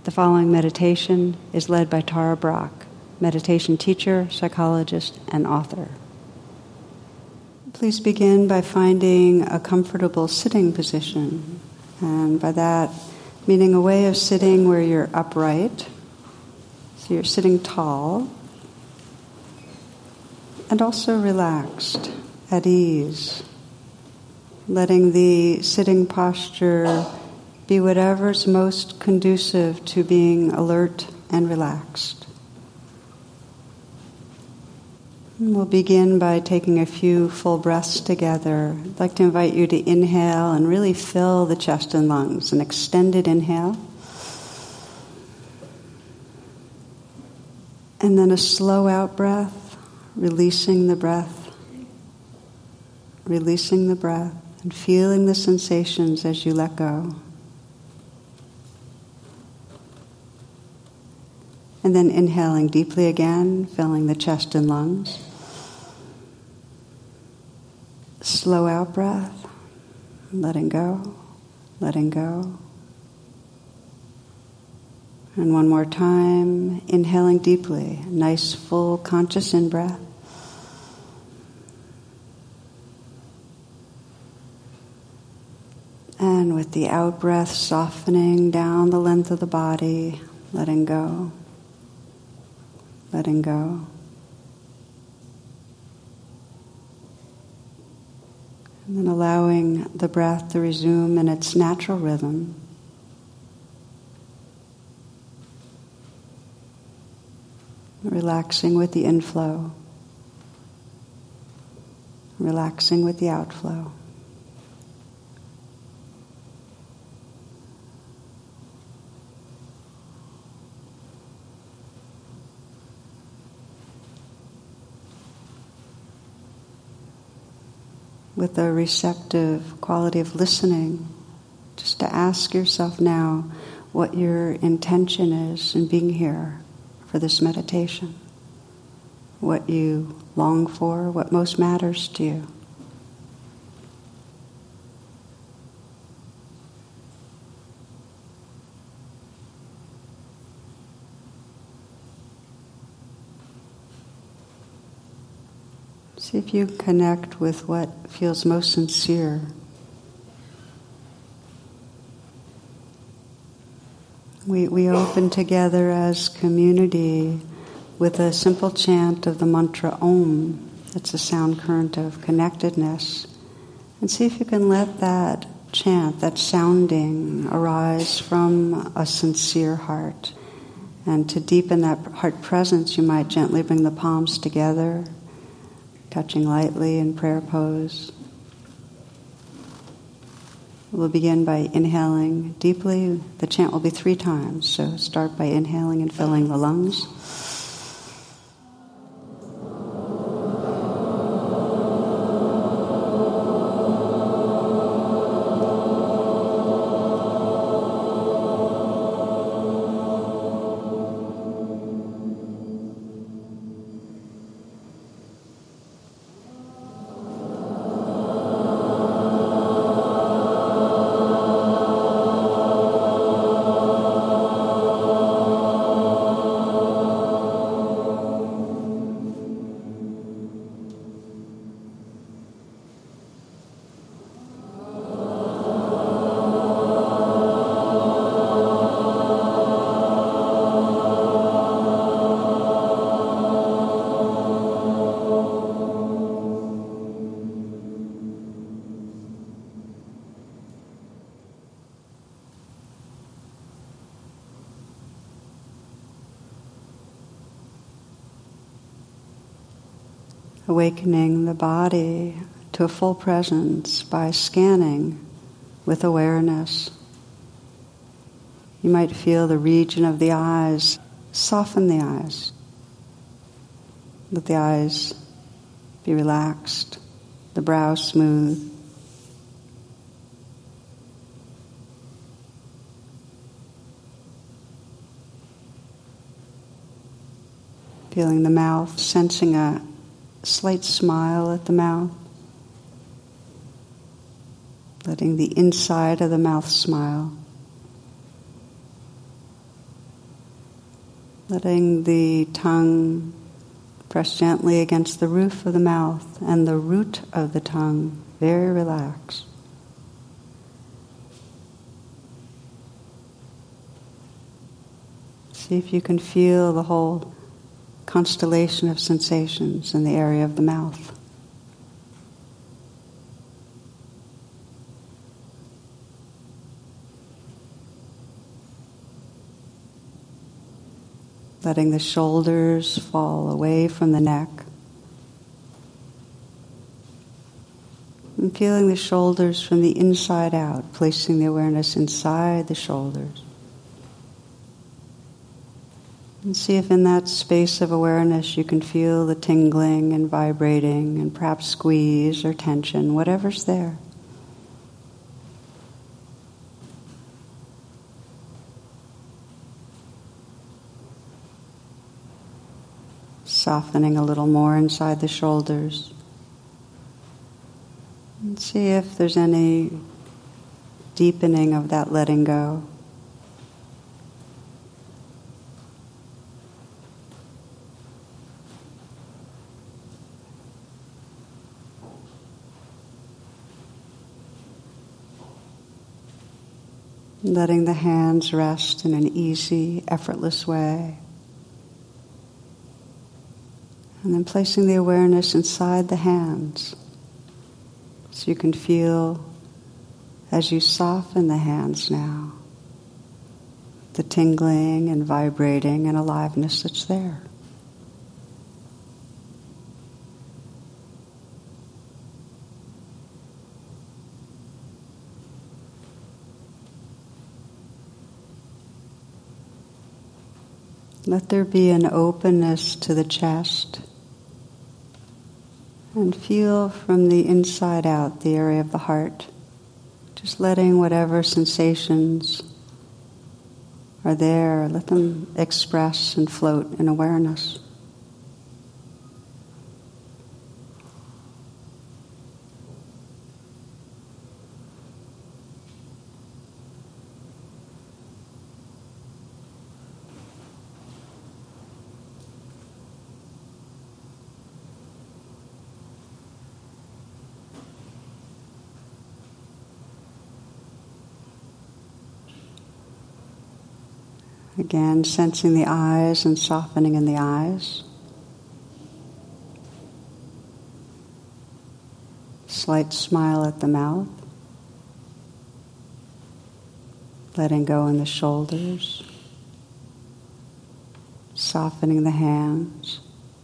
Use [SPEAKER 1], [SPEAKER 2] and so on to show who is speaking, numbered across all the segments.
[SPEAKER 1] The following meditation is led by Tara Brach, meditation teacher, psychologist, and author. Please begin by finding a comfortable sitting position, and by that meaning a way of sitting where you're upright, so you're sitting tall, and also relaxed, at ease, letting the sitting posture be whatever's most conducive to being alert and relaxed. And we'll begin by taking a few full breaths together. I'd like to invite you to inhale and really fill the chest and lungs. An extended inhale. And then a slow out breath, releasing the breath. Releasing the breath and feeling the sensations as you let go. And then inhaling deeply again, filling the chest and lungs. Slow out breath, letting go, letting go. And one more time, inhaling deeply, nice full conscious in-breath. And with the out-breath softening down the length of the body, letting go. Letting go. And then allowing the breath to resume in its natural rhythm. Relaxing with the inflow. Relaxing with the outflow. With a receptive quality of listening, just to ask yourself now what your intention is in being here for this meditation, what you long for, what most matters to you. See if you connect with what feels most sincere. We open together as community with a simple chant of the mantra Om. It's a sound current of connectedness. And see if you can let that chant, that sounding, arise from a sincere heart. And to deepen that heart presence, you might gently bring the palms together, touching lightly in prayer pose. We'll begin by inhaling deeply. The chant will be 3 times, so start by inhaling and filling the lungs. Awakening the body to a full presence by scanning with awareness. You might feel the region of the eyes. Soften the eyes. Let the eyes be relaxed, the brow smooth. Feeling the mouth, sensing a slight smile at the mouth. Letting the inside of the mouth smile. letting the tongue press gently against the roof of the mouth and the root of the tongue, very relaxed. See if you can feel the whole constellation of sensations in the area of the mouth. Letting the shoulders fall away from the neck. And feeling the shoulders from the inside out, placing the awareness inside the shoulders. And see if in that space of awareness you can feel the tingling and vibrating and perhaps squeeze or tension, whatever's there. Softening a little more inside the shoulders. And see if there's any deepening of that letting go. Letting the hands rest in an easy, effortless way. And then placing the awareness inside the hands. So you can feel, as you soften the hands now, the tingling and vibrating and aliveness that's there. Let there be an openness to the chest. And feel from the inside out the area of the heart. Just letting whatever sensations are there, let them express and float in awareness. Again, sensing the eyes and softening in the eyes. Slight smile at the mouth. Letting go in the shoulders. Softening the hands.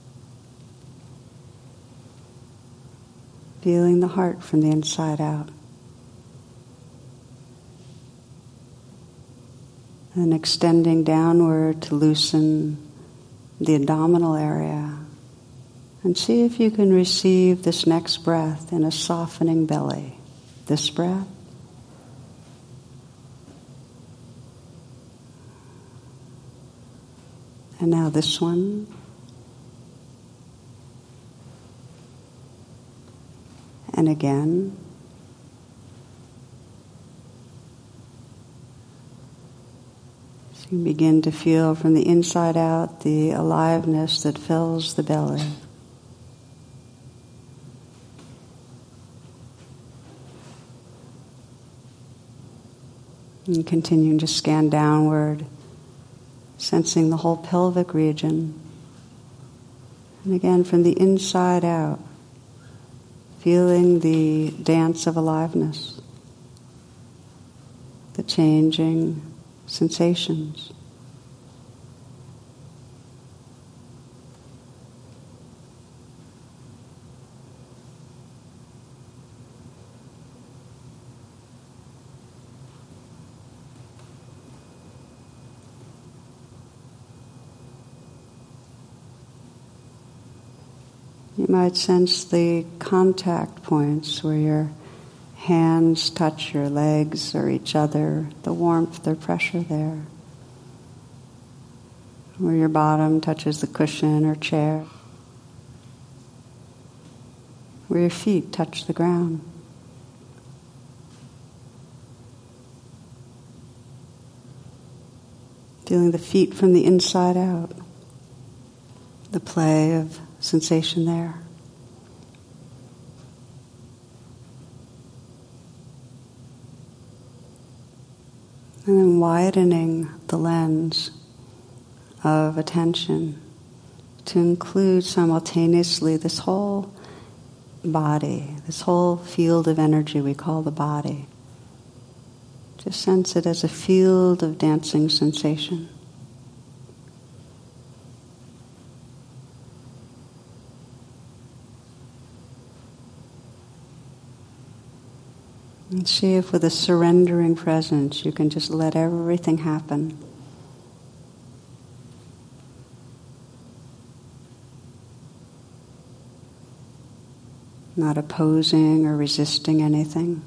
[SPEAKER 1] Feeling the heart from the inside out. And extending downward to loosen the abdominal area. And see if you can receive this next breath in a softening belly. This breath. And now this one. And again. You begin to feel from the inside out the aliveness that fills the belly. And continuing to scan downward, sensing the whole pelvic region. And again, from the inside out, feeling the dance of aliveness, the changing sensations. You might sense the contact points where your hands touch your legs or each other, the warmth or pressure there. Where your bottom touches the cushion or chair. Where your feet touch the ground. Feeling the feet from the inside out. The play of sensation there. And then widening the lens of attention to include simultaneously this whole body, this whole field of energy we call the body. Just sense it as a field of dancing sensation. And see if with a surrendering presence you can just let everything happen. Not opposing or resisting anything.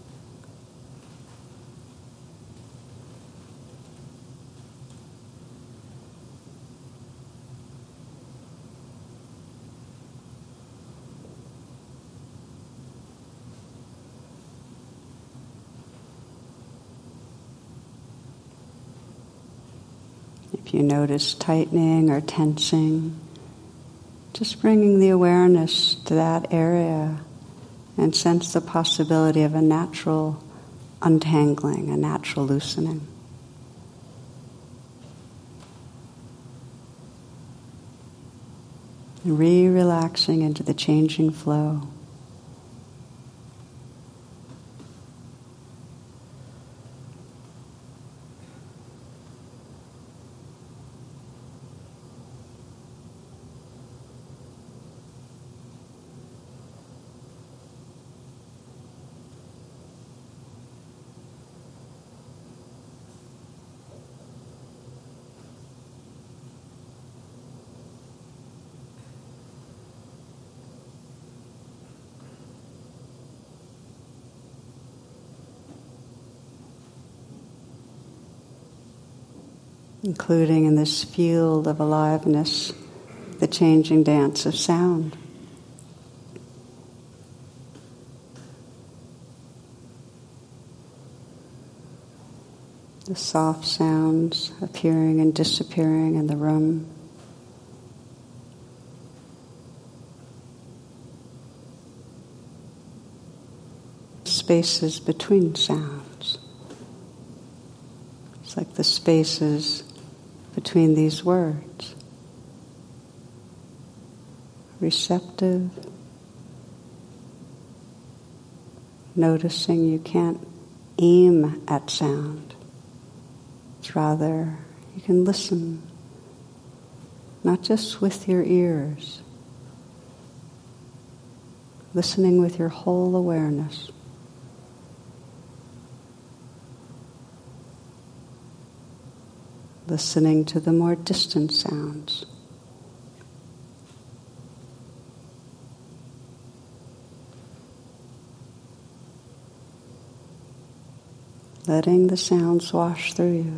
[SPEAKER 1] If you notice tightening or tensing, just bringing the awareness to that area and sense the possibility of a natural untangling, a natural loosening. Re-relaxing into the changing flow. Including in this field of aliveness, the changing dance of sound. The soft sounds appearing and disappearing in the room. Spaces between sounds. It's like the spaces between these words. Receptive. Noticing you can't aim at sound. It's rather, you can listen, not just with your ears, listening with your whole awareness. Listening to the more distant sounds. Letting the sounds wash through you.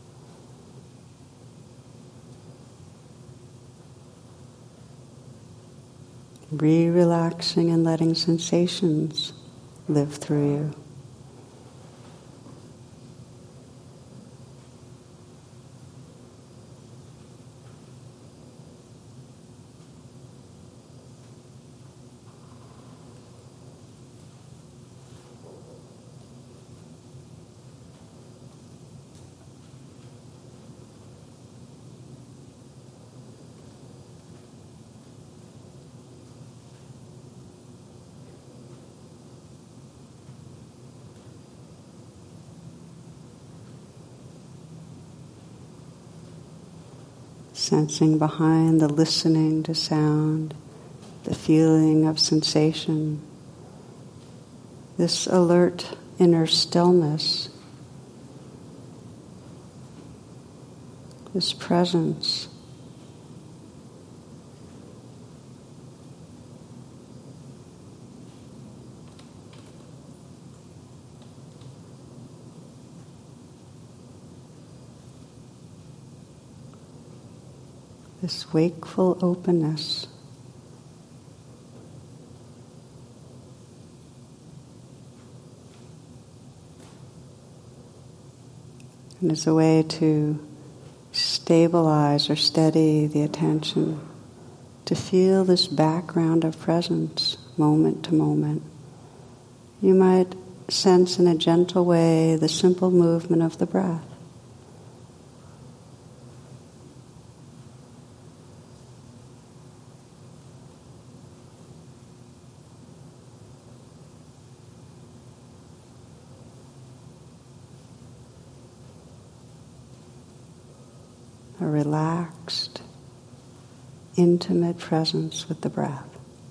[SPEAKER 1] Re-relaxing and letting sensations live through you. Sensing behind the listening to sound, the feeling of sensation, this alert inner stillness, this presence. This wakeful openness. And as a way to stabilize or steady the attention to feel this background of presence moment to moment. You might sense in a gentle way the simple movement of the breath. A relaxed, intimate presence with the breath.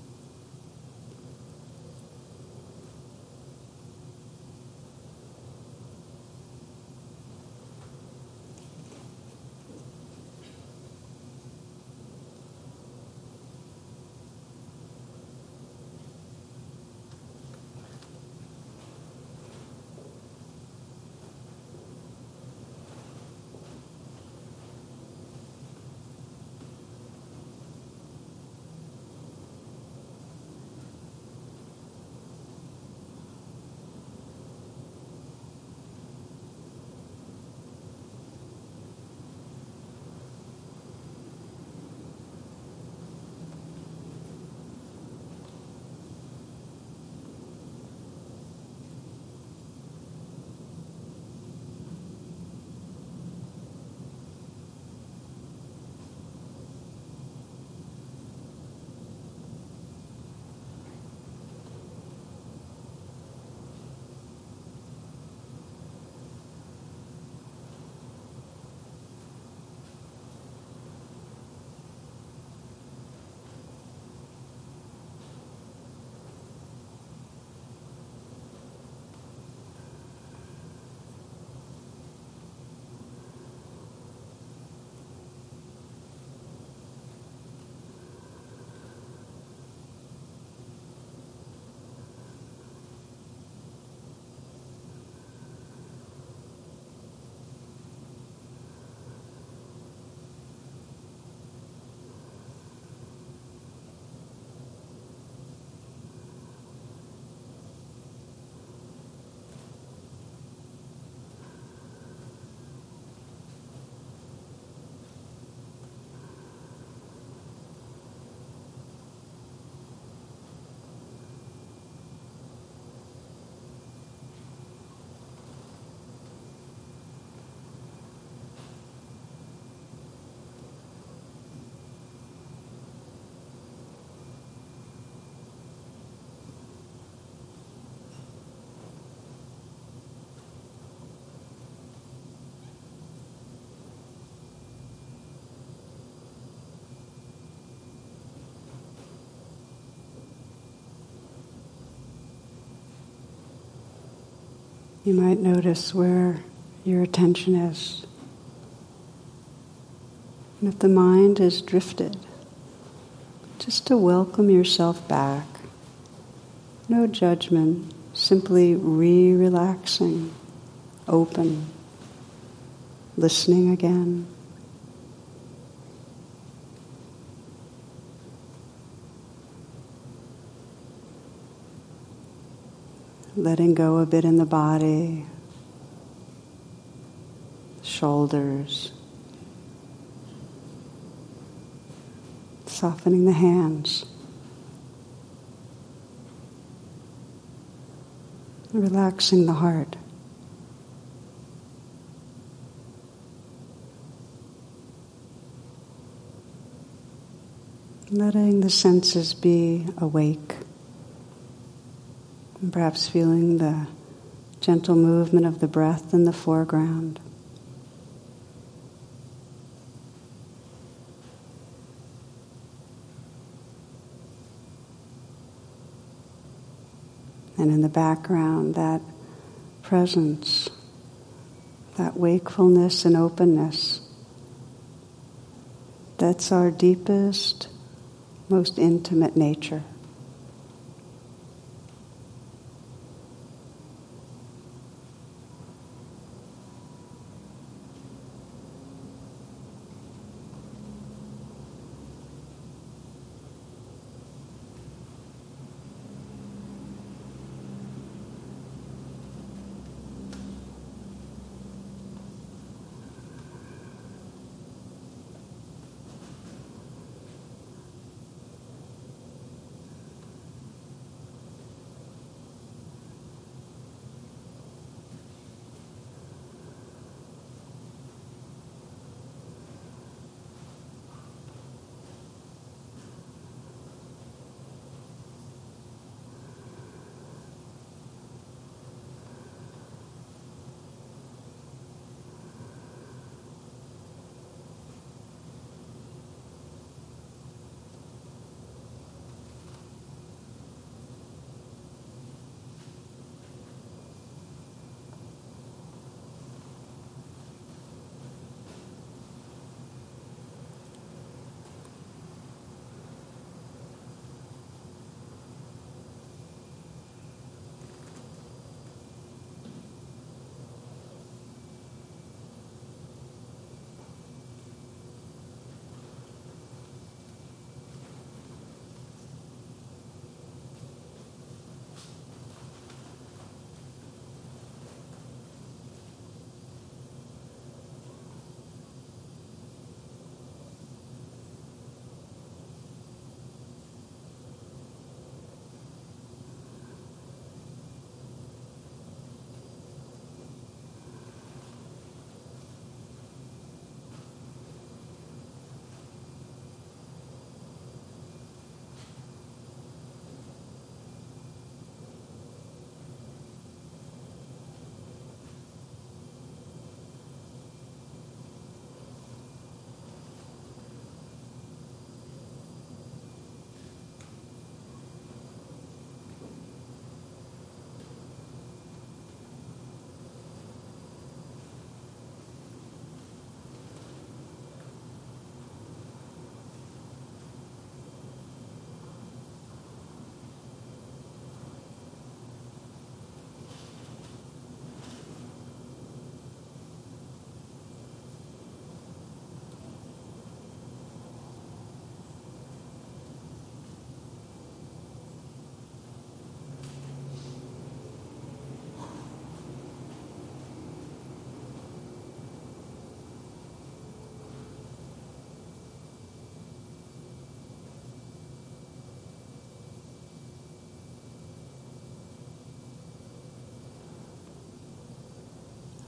[SPEAKER 1] You might notice where your attention is. And if the mind is drifted, just to welcome yourself back. No judgment, simply relaxing, open, listening again. Letting go a bit in the body, shoulders, softening the hands, relaxing the heart. Letting the senses be awake. And perhaps feeling the gentle movement of the breath in the foreground. And in the background, that presence, that wakefulness and openness, that's our deepest, most intimate nature.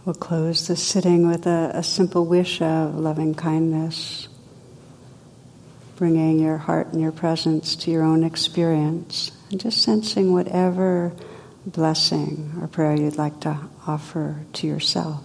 [SPEAKER 1] We'll close the sitting with a simple wish of loving kindness, bringing your heart and your presence to your own experience, and just sensing whatever blessing or prayer you'd like to offer to yourself.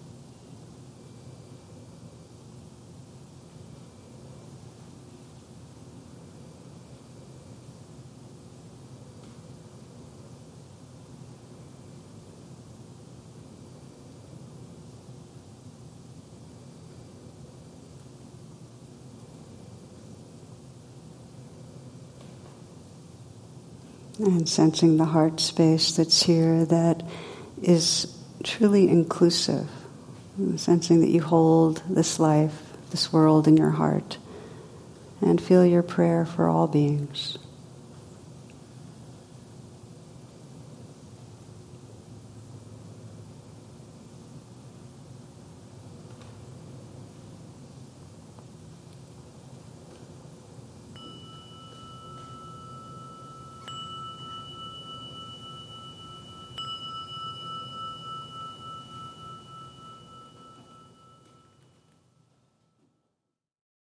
[SPEAKER 1] And sensing the heart space that's here that is truly inclusive. Sensing that you hold this life, this world in your heart. And feel your prayer for all beings.